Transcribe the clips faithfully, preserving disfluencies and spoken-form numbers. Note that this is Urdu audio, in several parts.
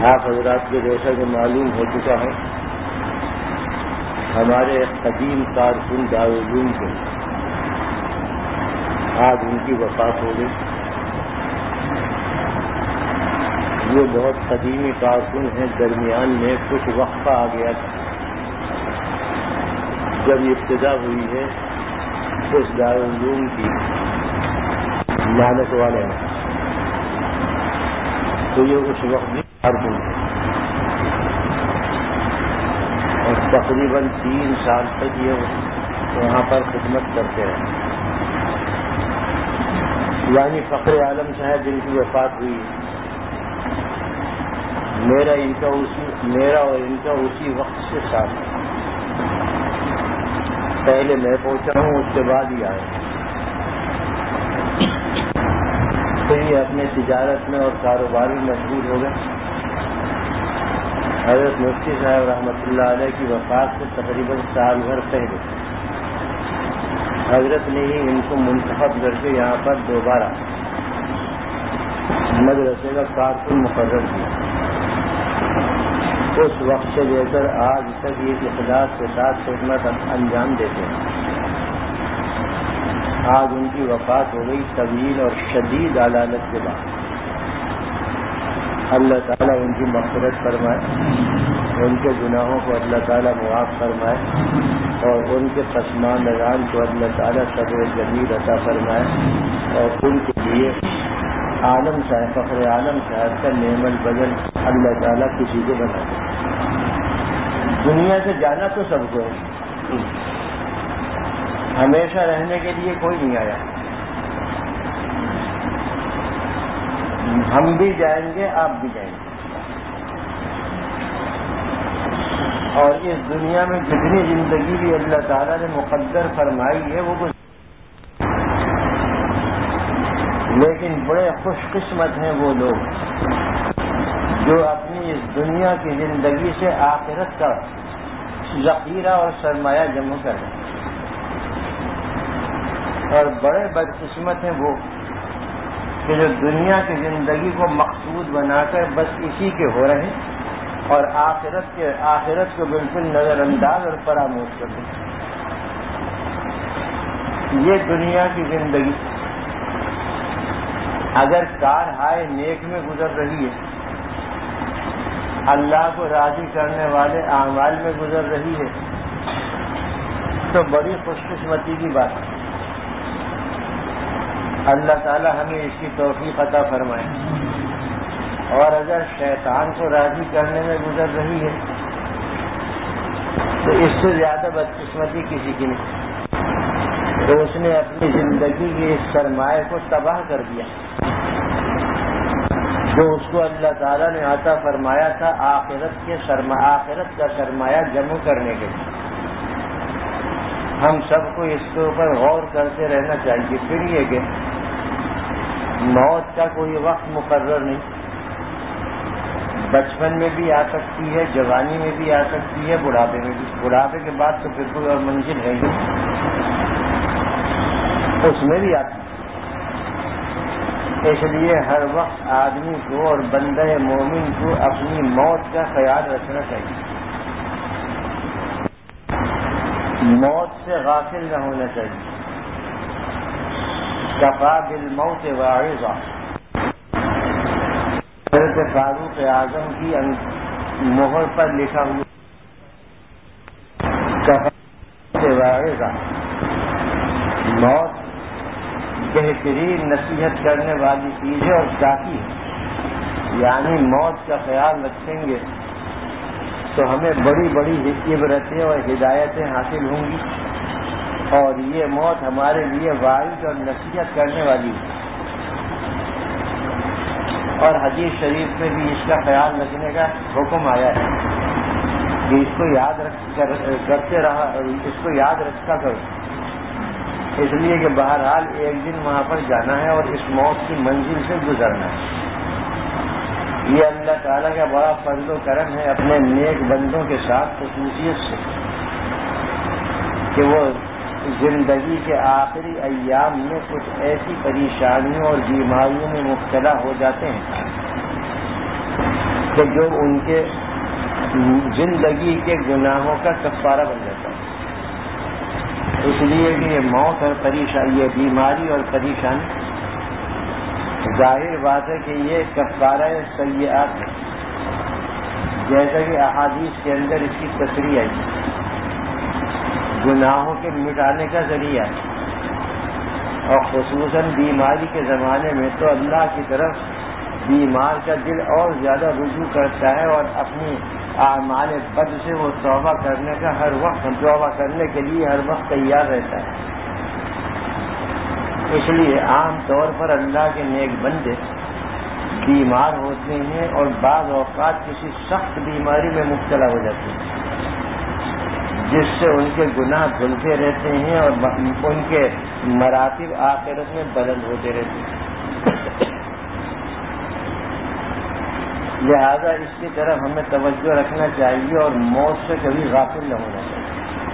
آپ حضرات کو جیسا کہ معلوم ہو چکا ہے، ہمارے قدیم کارکن دارالعلوم کے آج ان کی وفات ہو گئی۔ یہ بہت قدیمی کارکن ہیں، درمیان میں کچھ وقفہ آ گیا تھا۔ جب ابتدا ہوئی ہے اس دارالعلوم کی لعنت والے میں، تو یہ اس وقت بھی کارکن تھے اور تقریباً تین سال تک یہ وہاں پر خدمت کرتے رہے۔ یعنی فخر عالم صاحب جن کی وفات ہوئی، میرا ان کا اسی میرا اور ان کا اسی وقت سے ساتھ ہے۔ پہلے میں پہنچا ہوں، اس کے بعد ہی آئے، پھر یہ اپنے تجارت میں اور کاروبار میں مشغول ہو گئے۔ حضرت مفتی صاحب رحمۃ اللہ علیہ کی وفات سے تقریباً سال بھر پہلے حضرت نے ہی ان کو منتخب کر کے یہاں پر دوبارہ مدرسے کا کارکن مقرر کیا۔ اس وقت سے لے کر آج تک یہ اخلاص کے ساتھ خدمت انجام دیتے ہیں۔ آج ان کی وفات ہو گئی طویل اور شدید علالت کے بعد۔ اللہ تعالیٰ ان کی مغفرت فرمائے، ان کے گناہوں کو اللہ تعالیٰ معاف فرمائے اور ان کے پسماندگان کو اللہ تعالیٰ صبر جمیل عطا فرمائے اور ان کے لیے عالم صاحب فخر عالم صاحب کا نعم البدل اللہ تعالیٰ کسی کو بنا دے۔ دنیا سے جانا تو سب کو ہے، ہمیشہ رہنے کے لیے کوئی نہیں آیا۔ ہم بھی جائیں گے، آپ بھی جائیں گے، اور اس دنیا میں جتنی زندگی بھی اللہ تعالیٰ نے مقدر فرمائی ہے وہ کچھ، لیکن بڑے خوش قسمت ہیں وہ لوگ جو اپنی اس دنیا کی زندگی سے آخرت کا ذخیرہ اور سرمایہ جمع کریں، اور بڑے بدقسمت ہیں وہ کہ جو دنیا کی زندگی کو مقصود بنا کر بس اسی کے ہو رہے ہیں اور آخرت کے آخرت کو بالکل نظر انداز اور فراموش کر دیں۔ یہ دنیا کی زندگی اگر کار ہائے نیک میں گزر رہی ہے، اللہ کو راضی کرنے والے اعمال میں گزر رہی ہے، تو بڑی خوش قسمتی کی بات ہے۔ اللہ تعالی ہمیں اس کی توفیق عطا فرمائے، اور اگر شیطان کو راضی کرنے میں گزر رہی ہے تو اس سے زیادہ بدقسمتی کسی کی نہیں، تو اس نے اپنی زندگی کے اس سرمایہ کو تباہ کر دیا جو اس کو اللہ تعالیٰ نے عطا فرمایا تھا آخرت کے سرمایہ آخرت کا سرمایہ جمع کرنے کے لیے۔ ہم سب کو اس کے اوپر غور کرتے رہنا چاہیے۔ پھر یہ کہ موت کا کوئی وقت مقرر نہیں، بچپن میں بھی آ سکتی ہے، جوانی میں بھی آ سکتی ہے، بڑھاپے میں بھی۔ بڑھاپے کے بعد تو پھر کوئی اور منزل ہے ہی، اس میں بھی آتی ہے۔ اس لیے ہر وقت آدمی کو اور بندہ مومن کو اپنی موت کا خیال رکھنا چاہیے، موت سے غافل نہ ہونا چاہیے۔ کفا بالموت واعظا، حضرت فاروق اعظم کی مہر پر لکھا ہوا کفا بالموت واعظا، موت بہترین نصیحت کرنے والی چیز ہے اور کافی ہے۔ یعنی موت کا خیال رکھیں گے تو ہمیں بڑی بڑی عبرتیں اور ہدایتیں حاصل ہوں گی، اور یہ موت ہمارے لیے واعظ اور نصیحت کرنے والی ہے۔ اور حدیث شریف میں بھی اس کا خیال رکھنے کا حکم آیا ہے کہ اس کو یاد رکھ کر کرتے رہا، اس کو یاد رکھا کرو، اس لیے کہ بہرحال ایک دن وہاں پر جانا ہے اور اس موت کی منزل سے گزرنا ہے۔ یہ اللہ تعالیٰ کا بڑا فضل و کرم ہے اپنے نیک بندوں کے ساتھ خصوصیت سے کہ وہ زندگی کے آخری ایام میں کچھ ایسی پریشانیوں اور بیماریوں میں مبتلا ہو جاتے ہیں کہ جو ان کے زندگی کے گناہوں کا کفارہ بن جاتا ہے. اس لیے کہ یہ موت اور پریشانی، یہ بیماری اور پریشانی ظاہر بات ہے کہ یہ کفارہ سیئات ہے، جیسا کہ احادیث کے اندر اس کی تصریح ہے، گناہوں کے مٹانے کا ذریعہ ہے. اور خصوصاً بیماری کے زمانے میں تو اللہ کی طرف بیمار کا دل اور زیادہ رجوع کرتا ہے اور اپنی اعمال بد سے وہ توبہ کرنے کا ہر وقت توبہ کرنے کے لیے ہر وقت تیار رہتا ہے. اس لیے عام طور پر اللہ کے نیک بندے بیمار ہوتے ہیں اور بعض اوقات کسی سخت بیماری میں مبتلا ہو جاتے ہیں، جس سے ان کے گناہ دھلتے رہتے ہیں اور ان کے مراتب آخرت میں بلند ہوتے رہتے ہیں. لہذا اس کی طرف ہمیں توجہ رکھنا چاہیے اور موت سے کبھی غافل نہ ہونا چاہیے.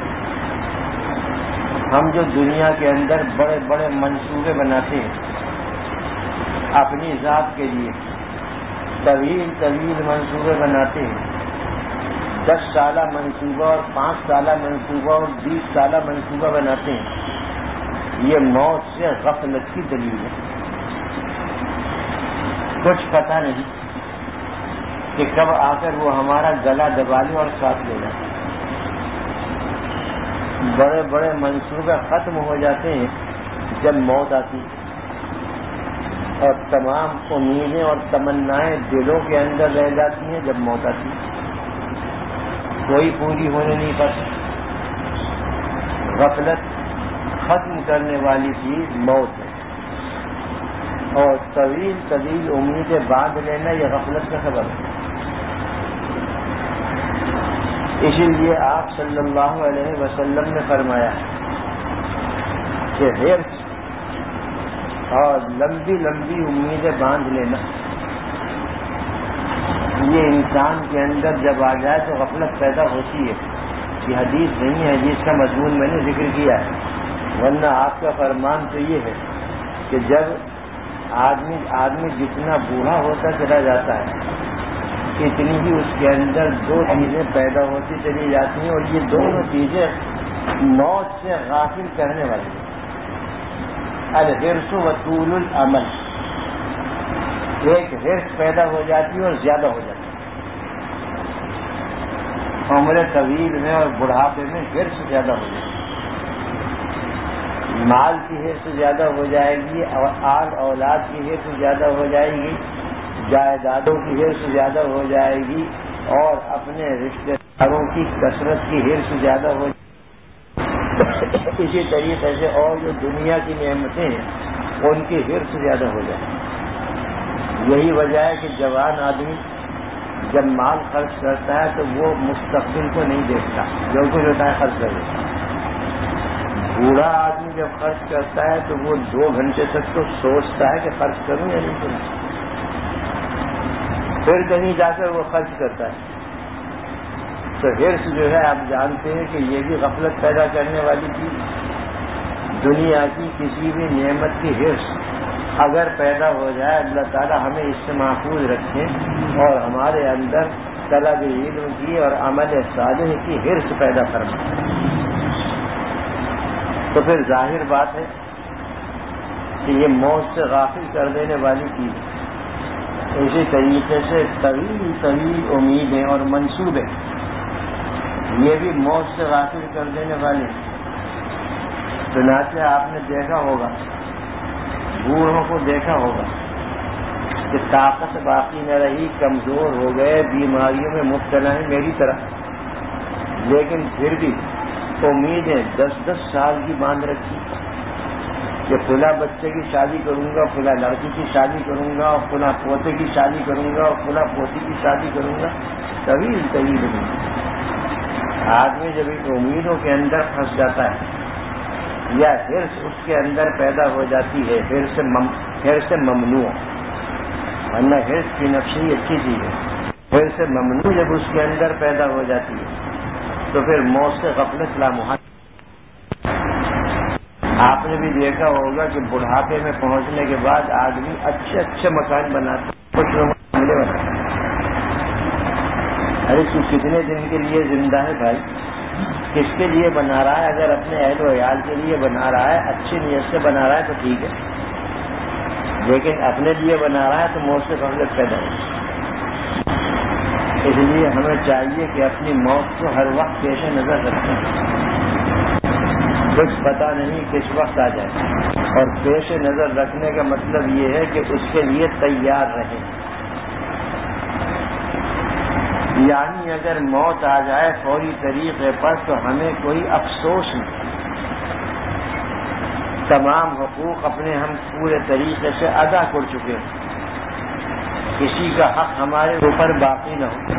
ہم جو دنیا کے اندر بڑے بڑے منصوبے بناتے ہیں اپنی ذات کے لیے، طویل طویل منصوبے بناتے ہیں، دس سالہ منصوبہ اور پانچ سالہ منصوبہ اور بیس سالہ منصوبہ بناتے ہیں، یہ موت سے غفلت کی دلیل ہے. کچھ پتہ نہیں کہ کب آ کر وہ ہمارا گلا دبا لے اور ساتھ لے جائے. بڑے بڑے منصوبے ختم ہو جاتے ہیں جب موت آتی، اور تمام امیدیں اور تمنائیں دلوں کے اندر رہ جاتی ہیں جب موت آتی، کوئی پوری ہونے نہیں پاتی. غفلت ختم کرنے والی چیز موت ہے، اور طویل طویل امیدیں باندھ لینا یہ غفلت کا سبب ہے. اسی لیے آپ صلی اللہ علیہ وسلم نے فرمایا کہ حرص اور لمبی لمبی امیدیں باندھ لینا یہ انسان کے اندر جب آ جائے تو غفلت پیدا ہوتی ہے. یہ حدیث نہیں ہے، حدیث کا مضمون میں نے ذکر کیا ہے، ورنہ آپ کا فرمان تو یہ ہے کہ جب آدمی آدمی جتنا بوڑھا ہوتا چلا جاتا ہے اتنی ہی اس کے اندر دو چیزیں پیدا ہوتی چلی جاتی ہیں، اور یہ دونوں چیزیں موت سے غافل کرنے والی ہیں. الحرص و طول العمل، ایک حرص پیدا ہو جاتی ہے اور زیادہ ہو جاتی ہے. عمر طویل میں اور بڑھاپے میں حرص زیادہ ہو جاتی ہے، مال کی حرص زیادہ ہو جائے گی، اور آل اولاد کی حرص زیادہ ہو جائے گی، جائیدادوں کی حرص زیادہ ہو جائے گی، اور اپنے رشتے داروں کی کثرت کی حرص زیادہ ہو جائے گی. اسی طریقے سے اور جو دنیا کی نعمتیں ہیں ان کی حرص زیادہ ہو جائے گی. یہی وجہ ہے کہ جوان آدمی جب مال خرچ کرتا ہے تو وہ مستقبل کو نہیں دیکھتا، جو کچھ ہوتا ہے خرچ کر دیتا. بوڑھا آدمی جب خرچ کرتا ہے تو وہ دو گھنٹے تک تو سوچتا ہے کہ خرچ کروں یا نہیں کروں، پھر کہیں جا کر وہ خرچ کرتا ہے. تو حرص جو ہے آپ جانتے ہیں کہ یہ بھی غفلت پیدا کرنے والی چیز. دنیا کی کسی بھی نعمت کی حرص اگر پیدا ہو جائے اللہ تعالیٰ ہمیں اس سے محفوظ رکھے اور ہمارے اندر طلب علم کی اور عمل صالح کی حرص پیدا فرمائے، تو پھر ظاہر بات ہے کہ یہ موت سے غافل کر دینے والی چیز ہے. اسی طریقے سے طویل طویل امیدیں اور منصوبے یہ بھی موت سے غافل کر دینے والے. چنانچہ آپ نے دیکھا ہوگا، بوڑھوں کو دیکھا ہوگا کہ طاقت باقی نہ رہی، کمزور ہو گئے، بیماریوں میں مبتلا ہیں میری طرح، لیکن پھر بھی امیدیں دس دس سال کی باندھ رکھی کہ فلاں بچے کی شادی کروں گا، فلاں لڑکی کی شادی کروں گا، اور فلاں پوتے کی شادی کروں گا، اور فلاں پوتی کی شادی کروں گا. طویل طویل امید. آدمی جب ان امیدوں کے اندر پھنس جاتا ہے یا حرص اس کے اندر پیدا ہو جاتی ہے، حرص مم... حرص ممنوع، ورنہ حرص کی نفسی اچھی چیز ہے. حرص ممنوع جب اس کے اندر پیدا ہو جاتی ہے تو پھر موت سے غفلت لامحال. آپ نے بھی دیکھا ہوگا کہ بڑھاپے میں پہنچنے کے بعد آدمی اچھے اچھے مکان بناتے، کچھ لوگ بناتے، ارے تو کتنے دن کے لیے زندہ ہے بھائی؟ کس کے لیے بنا رہا ہے؟ اگر اپنے اہل و عیال کے لیے بنا رہا ہے، اچھی نیت سے بنا رہا ہے تو ٹھیک ہے، لیکن اپنے لیے بنا رہا ہے تو موت سے غفلت پیدا ہے۔ اس لیے ہمیں چاہیے کہ اپنی موت کو ہر وقت پیش نظر رکھیں، کچھ پتہ نہیں کس وقت آ جائے، اور پیش نظر رکھنے کا مطلب یہ ہے کہ اس کے لیے تیار رہیں۔ یعنی اگر موت آ جائے فوری طریقے پر تو ہمیں کوئی افسوس نہیں، تمام حقوق اپنے ہم پورے طریقے سے ادا کر چکے ہیں، کسی کا حق ہمارے اوپر باقی نہ ہو،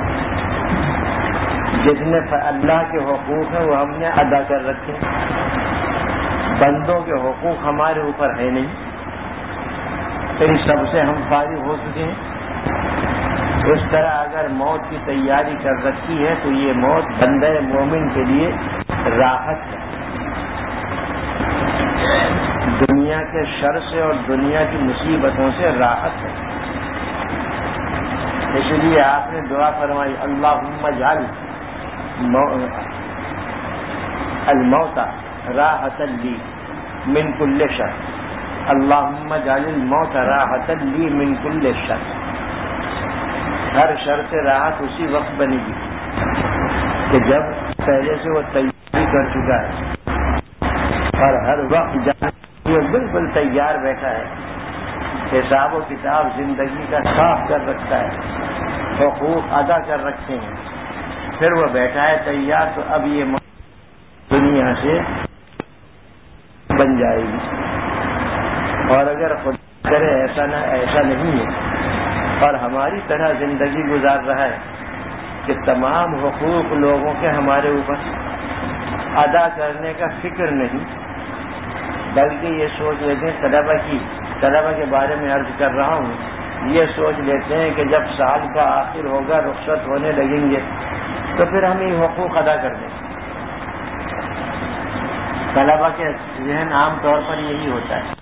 جتنے اللہ کے حقوق ہیں وہ ہم نے ادا کر رکھے، بندوں کے حقوق ہمارے اوپر ہے نہیں، ان سب سے ہم فارغ ہو چکے ہیں۔ اس طرح اگر موت کی تیاری کر رکھی ہے تو یہ موت بندہ مومن کے لیے راحت ہے، دنیا کے شر سے اور دنیا کی مصیبتوں سے راحت ہے۔ اس لیے آپ نے دعا فرمائی، اللہم اجعل الموت راحۃ لی من کل شر، اللہم اجعل الموت راحۃ لی من کل شر۔ ہر شر سے راحت اسی وقت بنے گی کہ جب پہلے سے وہ تیاری کر چکا ہے، اور ہر وقت جب وہ بالکل تیار بیٹھا ہے، حساب و کتاب زندگی کا صاف کر رکھتا ہے، حقوق ادا کر رکھتے ہیں، پھر وہ بیٹھا ہے تیار، تو اب یہ دنیا سے بن جائے گی۔ اور اگر خدا کرے ایسا نہ ایسا نہیں ہے اور ہماری طرح زندگی گزار رہا ہے کہ تمام حقوق لوگوں کے ہمارے اوپر ادا کرنے کا فکر نہیں، بلکہ یہ سوچ لیتے ہیں، طلبہ کی طلبہ کے بارے میں عرض کر رہا ہوں، یہ سوچ لیتے ہیں کہ جب سال کا آخر ہوگا، رخصت ہونے لگیں گے تو پھر ہم یہ حقوق ادا کر دیں۔ طلبہ کے ذہن عام طور پر یہی ہوتا ہے،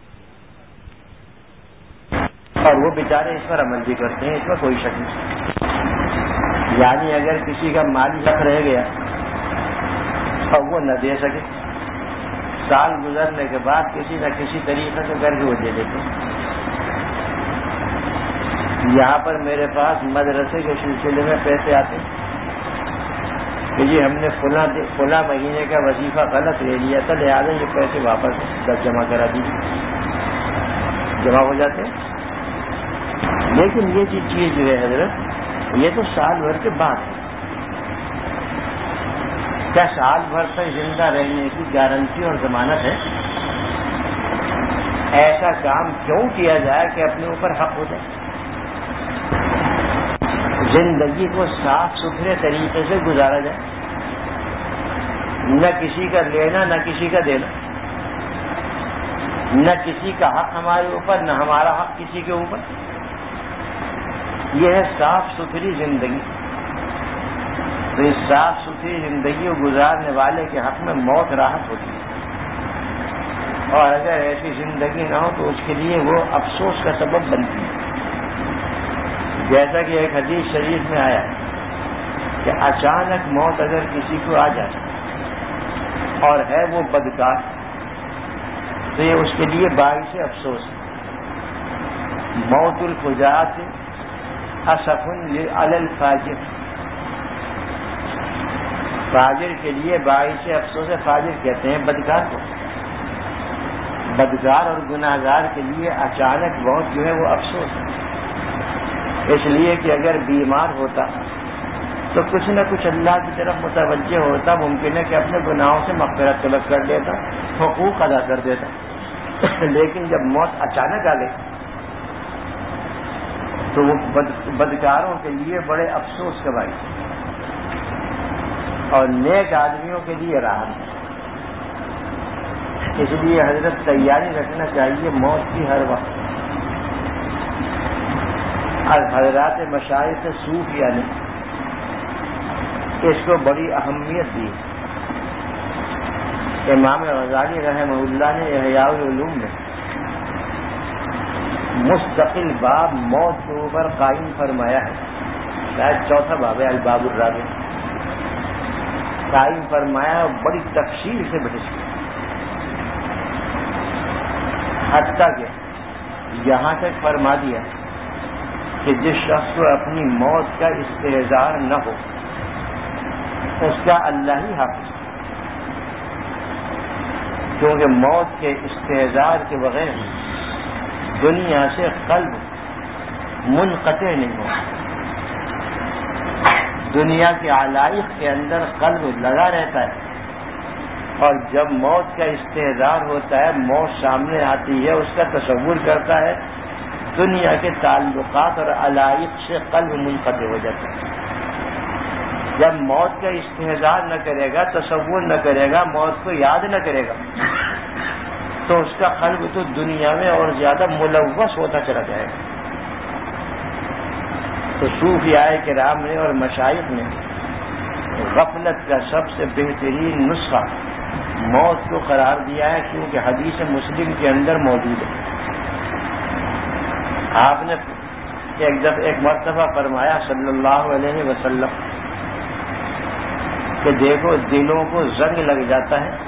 اور وہ بیچارے اس پر عمل بھی کرتے ہیں، اس میں کوئی شک نہیں۔ یعنی اگر کسی کا مالی حق رہ گیا اور وہ نہ دے سکے، سال گزرنے کے بعد کسی نہ کسی طریقے سے کر کے وہ دے دیتے۔ یہاں پر میرے پاس مدرسے کے سلسلے میں پیسے آتے کہ جی ہم نے فلاں فلاں مہینے کا وظیفہ غلط لے لیا تھا، لہٰذا یہ پیسے واپس جمع کرا دیجیے، جمع ہو جاتے ہیں۔ لیکن یہ چیز چیز جو ہے حضرت، یہ تو سال بھر کے بعد ہے، کیا سال بھر تک زندہ رہنے کی گارنٹی اور ضمانت ہے؟ ایسا کام کیوں کیا جائے کہ اپنے اوپر حق ہو جائے؟ زندگی کو صاف ستھرے طریقے سے گزارا جائے، نہ کسی کا لینا نہ کسی کا دینا، نہ کسی کا حق ہمارے اوپر نہ ہمارا حق کسی کے اوپر۔ یہ ہے صاف ستھری زندگی۔ تو اس صاف ستھری زندگی کو گزارنے والے کے حق میں موت راحت ہوتی ہے، اور اگر ایسی زندگی نہ ہو تو اس کے لیے وہ افسوس کا سبب بنتی ہے۔ جیسا کہ ایک حدیث شریف میں آیا کہ اچانک موت اگر کسی کو آ جائے اور ہے وہ بدکار، تو یہ اس کے لیے باعث افسوس ہے۔ موت الفجاعت اسف علی الفاجر، فاجر کے لیے باعث افسوس ہے، فاجر کہتے ہیں بدکار کو، بدکار اور گناہگار کے لیے اچانک موت جو ہے وہ افسوس ہے۔ اس لیے کہ اگر بیمار ہوتا تو کچھ نہ کچھ اللہ کی طرف متوجہ ہوتا، ممکن ہے کہ اپنے گناہوں سے مغفرت طلب کر لیتا، حقوق ادا کر دیتا، لیکن جب موت اچانک آ گئی تو وہ بدکاروں کے لیے بڑے افسوس کا باعث ہے، اور نیک آدمیوں کے لیے راحت ہے۔ اس لیے حضرت تیاری رکھنا چاہیے موت کی ہر وقت۔ حضرات مشائخ صوفیہ نے اس کو بڑی اہمیت دی۔ امام غزالی رحمہ اللہ نے احیاء العلوم میں مستقل باب موت کے اوپر قائم فرمایا ہے شاید چوتھا باب ہے الباب الرابع. قائم فرمایا اور بڑی تفصیل سے بحث کی، حتیٰ کہ یہاں تک فرما دیا کہ جس شخص کو اپنی موت کا استحضار نہ ہو اس کا اللہ ہی حافظ، کیونکہ موت کے استحضار کے بغیر دنیا سے قلب منقطع نہیں ہو. دنیا کے علائق کے اندر قلب لگا رہتا ہے، اور جب موت کا استحضار ہوتا ہے، موت سامنے آتی ہے، اس کا تصور کرتا ہے، دنیا کے تعلقات اور علائق سے قلب منقطع ہو جاتا ہے. جب موت کا استحضار نہ کرے گا، تصور نہ کرے گا، موت کو یاد نہ کرے گا، تو اس کا قلب تو دنیا میں اور زیادہ ملوث ہوتا چلا جائے گا. تو صوفیاء کرام نے اور مشائخ نے غفلت کا سب سے بہترین نسخہ موت کو قرار دیا ہے، کیونکہ حدیث مسلم کے اندر موجود ہے. آپ نے ایک دفعہ ایک مرتبہ فرمایا صلی اللہ علیہ وسلم کہ دیکھو دلوں کو زنگ لگ جاتا ہے،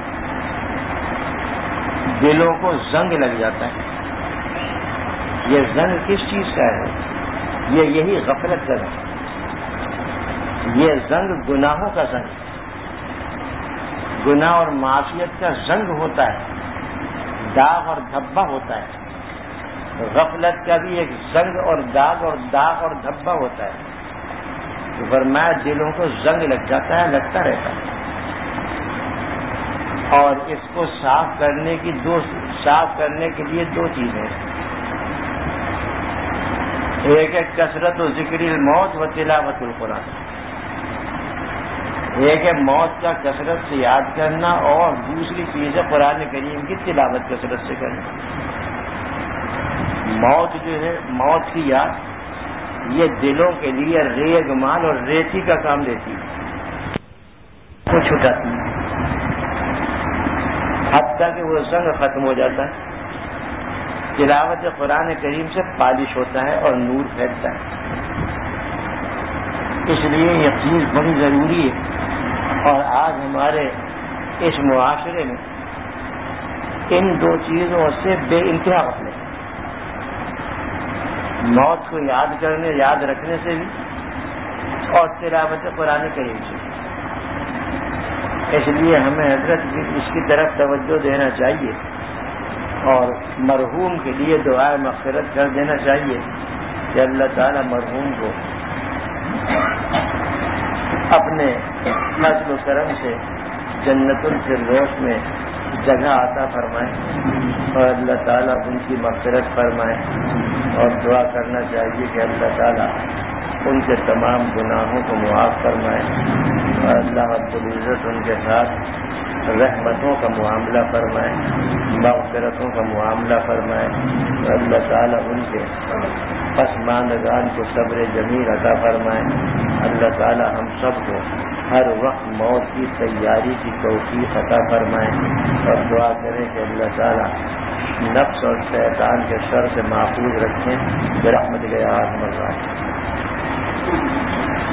دلوں کو زنگ لگ جاتا ہے. یہ زنگ کس چیز کا ہے؟ یہ یہی غفلت کا زنگ، یہ زنگ گناہوں کا زنگ، گناہ اور معصیت کا زنگ ہوتا ہے، داغ اور دھبا ہوتا ہے. غفلت کا بھی ایک زنگ اور داغ اور داغ اور دھبا ہوتا ہے. فرمایا دلوں کو زنگ لگ جاتا ہے، لگتا رہتا ہے. اور اس کو صاف کرنے کی دو صاف کرنے کے لیے دو چیزیں، ایک ہے کثرت و ذکر الموت و تلاوت القرآن. ایک ہے موت کا کثرت سے یاد کرنا، اور دوسری چیز ہے قرآن کریم کی تلاوت کثرت سے کرنا. موت جو ہے، موت کی یاد یہ دلوں کے لیے ریگ مال اور ریتی کا کام دیتی ہے، وہ چھٹاتی ہے، حتیٰ کہ وہ زنگ ختم ہو جاتا ہے. تلاوت قرآن کریم سے پالش ہوتا ہے اور نور پھیلتا ہے. اس لیے یہ چیز بڑی ضروری ہے. اور آج ہمارے اس معاشرے میں ان دو چیزوں سے بے انتہا غفلت ہے، موت کو یاد کرنے یاد رکھنے سے بھی اور تلاوت قرآن کریم سے. اس لیے ہمیں حضرت کی اس کی طرف توجہ دینا چاہیے اور مرحوم کے لیے دعائے مغفرت کر دینا چاہیے کہ اللہ تعالی مرحوم کو اپنے فضل و کرم سے جنت الفردوس میں جگہ عطا فرمائے اور اللہ تعالیٰ ان کی مغفرت فرمائے. اور دعا کرنا چاہیے کہ اللہ تعالیٰ ان کے تمام گناہوں کو معاف فرمائے اور اللہ رب العزت ان کے ساتھ رحمتوں کا معاملہ فرمائے، مغفرتوں کا معاملہ فرمائے اور اللہ تعالیٰ ان کے پسماندگان کو صبر جمیل عطا فرمائے. اللہ تعالیٰ ہم سب کو ہر وقت موت کی تیاری کی توفیق عطا فرمائے اور دعا کریں کہ اللہ تعالیٰ نفس اور شیطان کے شر سے محفوظ رکھیں برحمتک یا ارحم الراحمین.